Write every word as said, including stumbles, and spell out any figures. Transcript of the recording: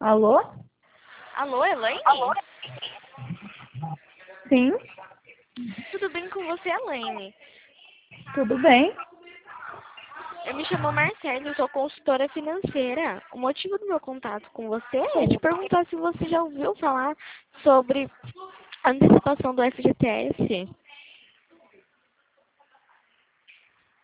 Alô? Alô, Elaine? Alô? Sim, Tudo bem com você, Elaine? tudo bem. Eu me chamo Marcelo, eu sou consultora financeira. O motivo do meu contato com você é te perguntar se você já ouviu falar sobre antecipação do F G T S.